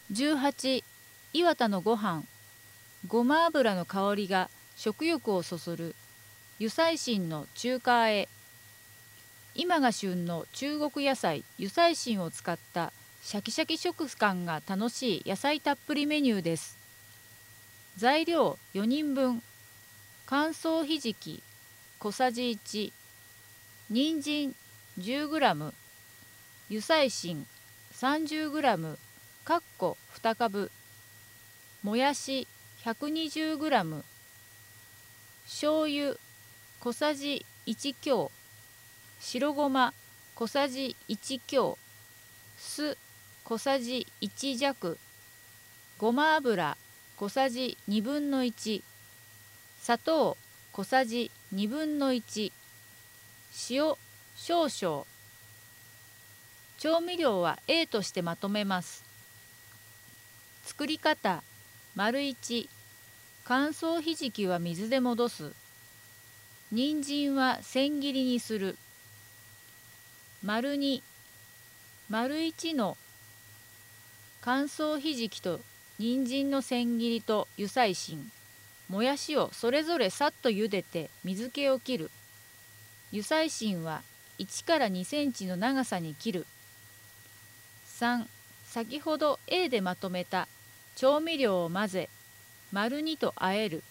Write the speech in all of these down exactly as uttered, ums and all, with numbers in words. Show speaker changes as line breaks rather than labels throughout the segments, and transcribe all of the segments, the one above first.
じゅうはち、岩田のご飯。ごま油の香りが食欲をそそる油菜芯の中華和え。今が旬の中国野菜油菜芯を使ったシャキシャキ食感が楽しい野菜たっぷりメニューです。材料よにんぶん。乾燥ひじき小さじいち、人参 じゅうグラム、油菜芯 さんじゅうグラム、かっこにかぶ、もやし ひゃくにじゅうグラム、醤油小さじいち強、白ごま小さじいち強、酢小さじいち弱、ごま油小さじにぶんのいち、砂糖小さじにぶんのいち、塩少々。調味料は A としてまとめます。作り方丸いち、乾燥ひじきは水で戻す。人参は千切りにする。丸に、丸いちの乾燥ひじきと人参の千切りと油菜芯、もやしをそれぞれさっと茹でて水気を切る。油菜芯はいちからにセンチの長さに切る。さん、先ほど A でまとめた調味料を混ぜ、丸にと和える。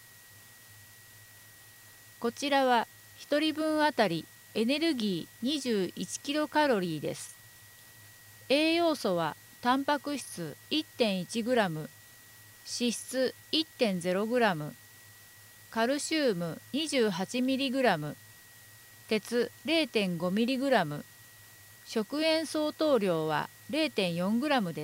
こちらはひとりぶんあたりエネルギーにじゅういちキロカロリーです。栄養素はタンパク質 いってんいちグラム、脂質 いってんゼログラム、カルシウム にじゅうはちミリグラム、鉄 れいてんごミリグラム、食塩相当量は れいてんよんグラムです。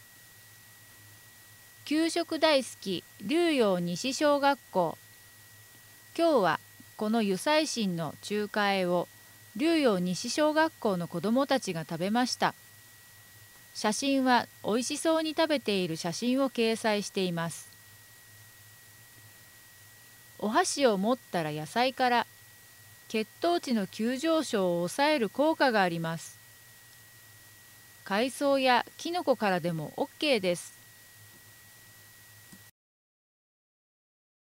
給食大好き龍陽西小学校。今日はこの油菜芯の中華和えを龍陽西小学校の子どもたちが食べました。写真はおいしそうに食べている写真を掲載しています。お箸を持ったら野菜から。血糖値の急上昇を抑える効果があります。海藻やキノコからでも オーケー です。